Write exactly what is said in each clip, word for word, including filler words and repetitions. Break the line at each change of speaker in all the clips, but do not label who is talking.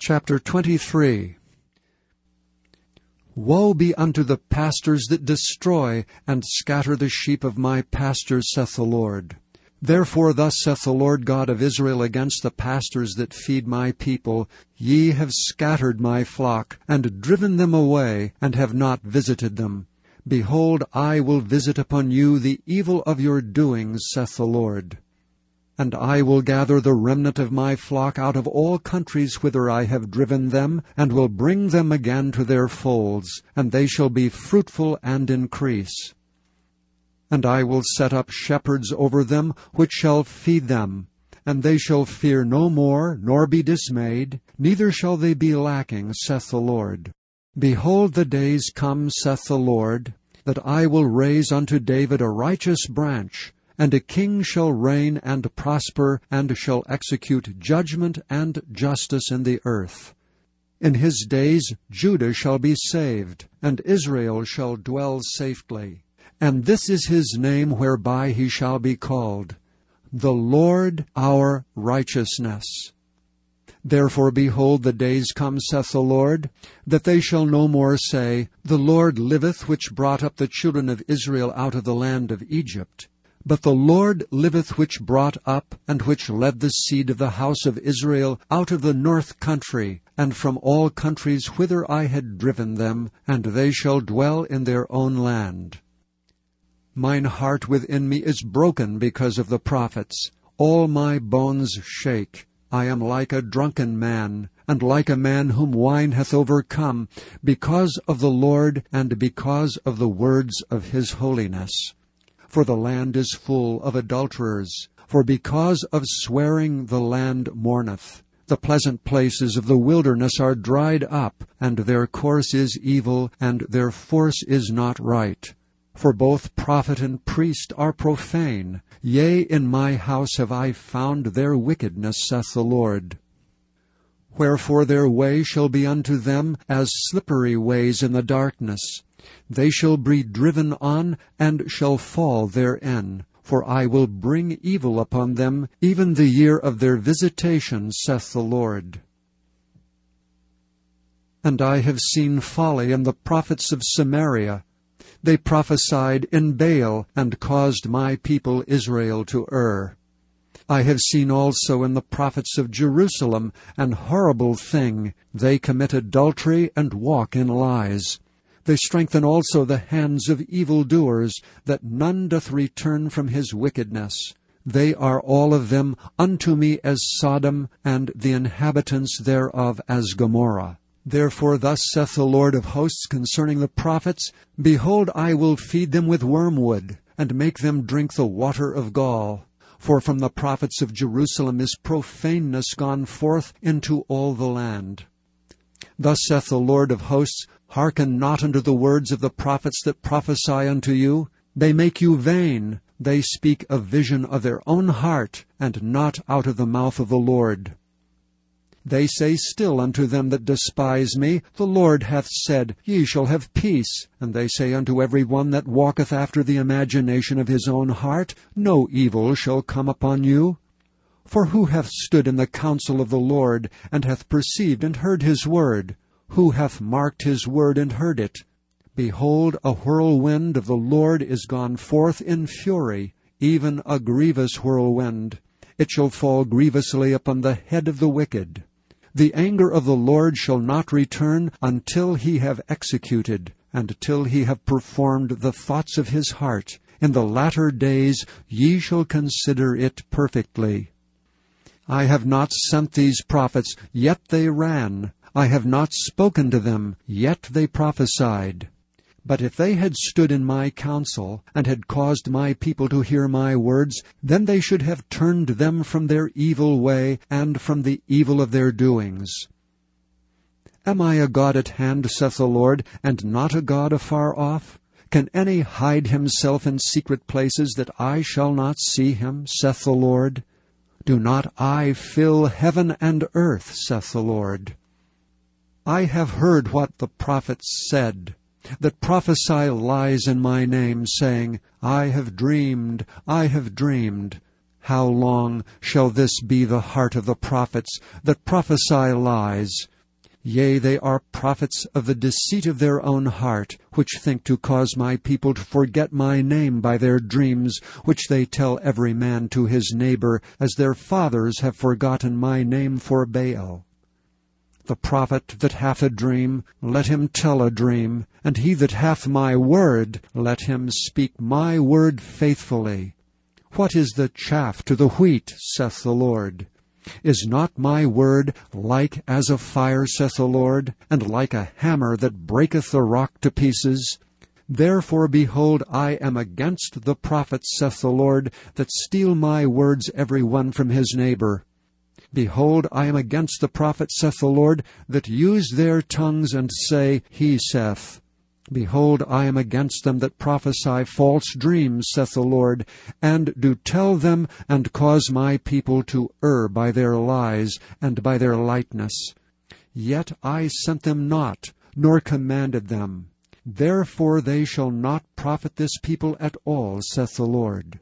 Chapter twenty-three. Woe be unto the pastors that destroy and scatter the sheep of my pastors, saith the Lord. Therefore thus saith the Lord God of Israel against the pastors that feed my people, Ye have scattered my flock, and driven them away, and have not visited them. Behold, I will visit upon you the evil of your doings, saith the Lord. And I will gather the remnant of my flock out of all countries whither I have driven them, and will bring them again to their folds, and they shall be fruitful and increase. And I will set up shepherds over them, which shall feed them. And they shall fear no more, nor be dismayed, neither shall they be lacking, saith the Lord. Behold, the days come, saith the Lord, that I will raise unto David a righteous branch, and a king shall reign and prosper, and shall execute judgment and justice in the earth. In his days Judah shall be saved, and Israel shall dwell safely. And this is his name whereby he shall be called, the Lord our righteousness. Therefore, behold, the days come, saith the Lord, that they shall no more say, The Lord liveth, which brought up the children of Israel out of the land of Egypt. But the Lord liveth, which brought up, and which led the seed of the house of Israel out of the north country, and from all countries whither I had driven them, and they shall dwell in their own land. Mine heart within me is broken because of the prophets. All my bones shake. I am like a drunken man, and like a man whom wine hath overcome, because of the Lord, and because of the words of his holiness. For the land is full of adulterers, for because of swearing the land mourneth. The pleasant places of the wilderness are dried up, and their course is evil, and their force is not right. For both prophet and priest are profane. Yea, in my house have I found their wickedness, saith the Lord. Wherefore their way shall be unto them as slippery ways in the darkness. They shall be driven on, and shall fall therein. For I will bring evil upon them, even the year of their visitation, saith the Lord. And I have seen folly in the prophets of Samaria. They prophesied in Baal, and caused my people Israel to err. I have seen also in the prophets of Jerusalem an horrible thing. They commit adultery and walk in lies. They strengthen also the hands of evildoers, that none doth return from his wickedness. They are all of them unto me as Sodom, and the inhabitants thereof as Gomorrah. Therefore thus saith the Lord of hosts concerning the prophets, Behold, I will feed them with wormwood, and make them drink the water of gall. For from the prophets of Jerusalem is profaneness gone forth into all the land. Thus saith the Lord of hosts, Hearken not unto the words of the prophets that prophesy unto you. They make you vain. They speak a vision of their own heart, and not out of the mouth of the Lord. They say still unto them that despise me, The Lord hath said, Ye shall have peace. And they say unto every one that walketh after the imagination of his own heart, No evil shall come upon you. For who hath stood in the counsel of the Lord, and hath perceived and heard his word? Who hath marked his word and heard it? Behold, a whirlwind of the Lord is gone forth in fury, even a grievous whirlwind. It shall fall grievously upon the head of the wicked. The anger of the Lord shall not return until he have executed, and till he have performed the thoughts of his heart. In the latter days ye shall consider it perfectly. I have not sent these prophets, yet they ran. I have not spoken to them, yet they prophesied. But if they had stood in my counsel, and had caused my people to hear my words, then they should have turned them from their evil way, and from the evil of their doings. Am I a God at hand, saith the Lord, and not a God afar off? Can any hide himself in secret places, that I shall not see him, saith the Lord? Do not I fill heaven and earth, saith the Lord? I have heard what the prophets said, that prophesy lies in my name, saying, I have dreamed, I have dreamed. How long shall this be the heart of the prophets, that prophesy lies? Yea, they are prophets of the deceit of their own heart, which think to cause my people to forget my name by their dreams, which they tell every man to his neighbor, as their fathers have forgotten my name for Baal. The prophet that hath a dream, let him tell a dream, and he that hath my word, let him speak my word faithfully. What is the chaff to the wheat, saith the Lord? Is not my word like as a fire, saith the Lord, and like a hammer that breaketh the rock to pieces? Therefore, behold, I am against the prophets, saith the Lord, that steal my words every one from his neighbor. Behold, I am against the prophets, saith the Lord, that use their tongues and say, He saith. Behold, I am against them that prophesy false dreams, saith the Lord, and do tell them, and cause my people to err by their lies and by their lightness. Yet I sent them not, nor commanded them. Therefore they shall not profit this people at all, saith the Lord.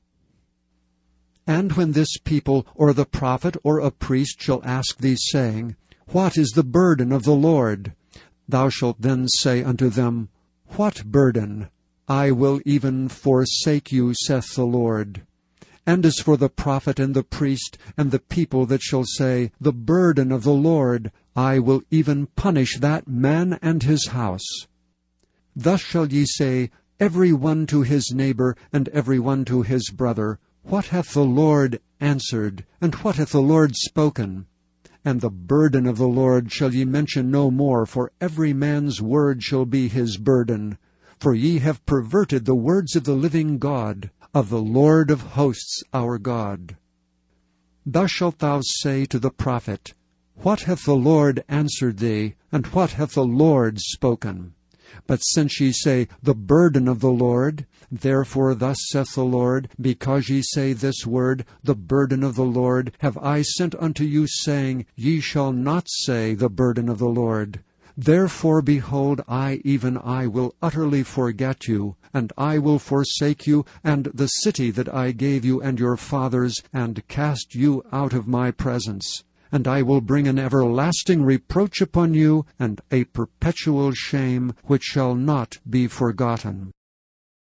And when this people, or the prophet, or a priest shall ask thee, saying, What is the burden of the Lord? Thou shalt then say unto them, What burden? I will even forsake you, saith the Lord. And as for the prophet and the priest and the people that shall say, The burden of the Lord, I will even punish that man and his house. Thus shall ye say, Every one to his neighbor, and every one to his brother, What hath the Lord answered, and what hath the Lord spoken? And the burden of the Lord shall ye mention no more, for every man's word shall be his burden. For ye have perverted the words of the living God, of the Lord of hosts our God. Thus shalt thou say to the prophet, What hath the Lord answered thee, and what hath the Lord spoken? But since ye say, The burden of the Lord, therefore thus saith the Lord, because ye say this word, The burden of the Lord, have I sent unto you, saying, Ye shall not say, The burden of the Lord. Therefore, behold, I, even I, will utterly forget you, and I will forsake you, and the city that I gave you and your fathers, and cast you out of my presence. And I will bring an everlasting reproach upon you, and a perpetual shame which shall not be forgotten.